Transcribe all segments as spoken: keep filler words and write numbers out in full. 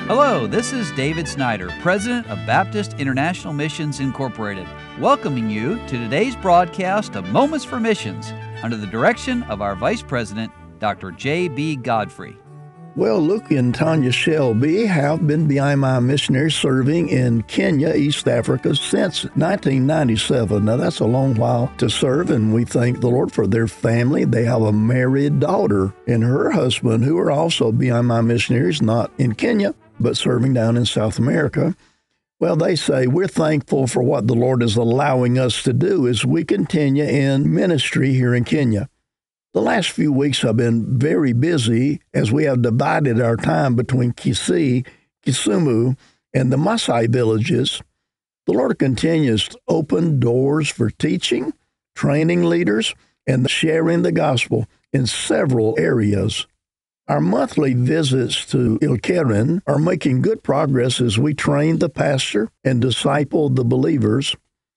Hello, this is David Snyder, President of Baptist International Missions Incorporated, welcoming you to today's broadcast of Moments for Missions under the direction of our Vice President, Doctor J B. Godfrey. Well, Luke and Tanya Shelby have been B I M I missionaries serving in Kenya, East Africa, since nineteen ninety-seven. Now, that's a long while to serve, and we thank the Lord for their family. They have a married daughter and her husband, who are also B I M I missionaries, not in Kenya, but serving down in South America. Well, they say, we're thankful for what the Lord is allowing us to do as we continue in ministry here in Kenya. The last few weeks have been very busy as we have divided our time between Kisii, Kisumu, and the Maasai villages. The Lord continues to open doors for teaching, training leaders, and sharing the gospel in several areas. Our monthly visits to Ilkeren are making good progress as we train the pastor and disciple the believers.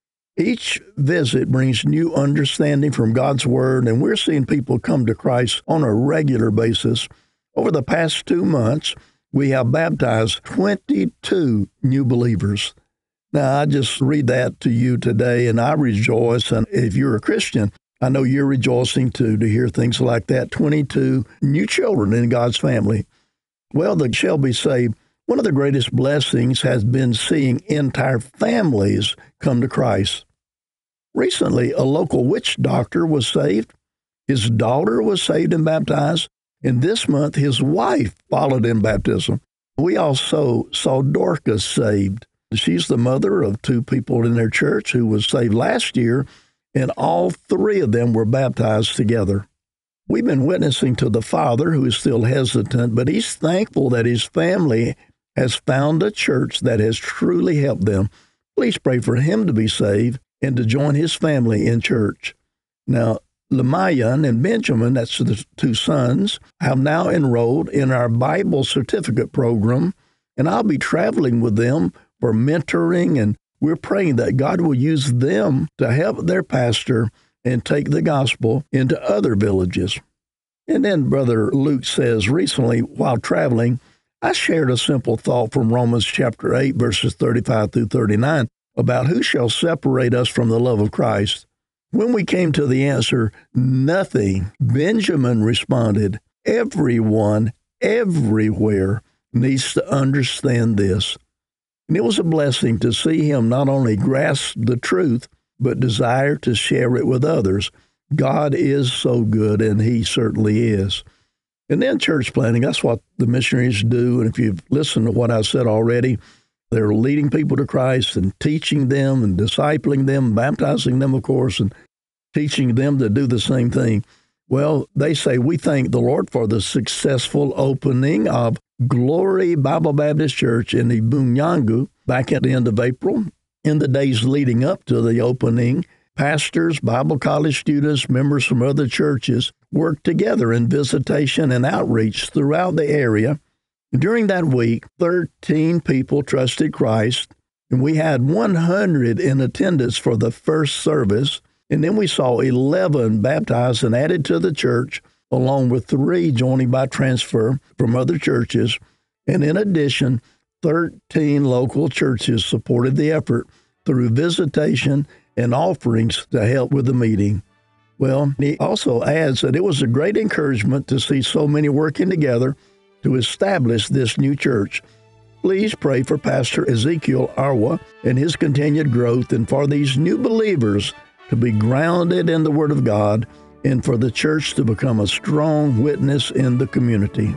Each visit brings new understanding from God's Word, and we're seeing people come to Christ on a regular basis. Over the past two months, we have baptized twenty-two new believers. Now, I just read that to you today, and I rejoice. And if you're a Christian, I know you're rejoicing too to hear things like that. twenty-two new children in God's family. Well, the Shelby say, one of the greatest blessings has been seeing entire families come to Christ. Recently, a local witch doctor was saved. His daughter was saved and baptized. And this month, his wife followed in baptism. We also saw Dorcas saved. She's the mother of two people in their church who was saved last year, and all three of them were baptized together. We've been witnessing to the father, who is still hesitant, but he's thankful that his family has found a church that has truly helped them. Please pray for him to be saved and to join his family in church. Now, Lamayan and Benjamin, that's the two sons, have now enrolled in our Bible certificate program, and I'll be traveling with them for mentoring, and we're praying that God will use them to help their pastor and take the gospel into other villages. And then Brother Luke says, recently, while traveling, I shared a simple thought from Romans chapter eight, verses thirty-five through thirty-nine, about who shall separate us from the love of Christ. When we came to the answer, nothing, Benjamin responded, everyone, everywhere needs to understand this. And it was a blessing to see him not only grasp the truth, but desire to share it with others. God is so good, and he certainly is. And then church planting, that's what the missionaries do. And if you've listened to what I said already, they're leading people to Christ and teaching them and discipling them, baptizing them, of course, and teaching them to do the same thing. Well, they say, we thank the Lord for the successful opening of Glory Bible Baptist Church in Ibunyangu back at the end of April. In the days leading up to the opening, pastors, Bible college students, members from other churches worked together in visitation and outreach throughout the area. During that week, thirteen people trusted Christ, and we had one hundred in attendance for the first service, and then we saw eleven baptized and added to the church, along with three joining by transfer from other churches. And in addition, thirteen local churches supported the effort through visitation and offerings to help with the meeting. Well, he also adds that it was a great encouragement to see so many working together to establish this new church. Please pray for Pastor Ezekiel Arwa and his continued growth, and for these new believers to be grounded in the Word of God, and for the church to become a strong witness in the community.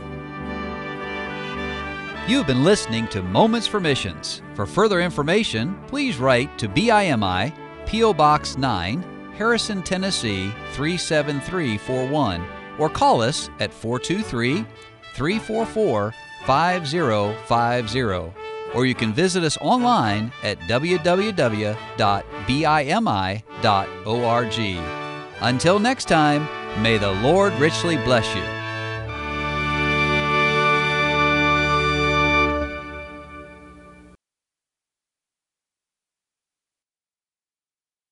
You've been listening to Moments for Missions. For further information, please write to B I M I, P O Box nine, Harrison, Tennessee three seven three four one, or call us at four two three, three four four, five zero five zero. Or you can visit us online at w w w dot b i m i dot org. Until next time, may the Lord richly bless you.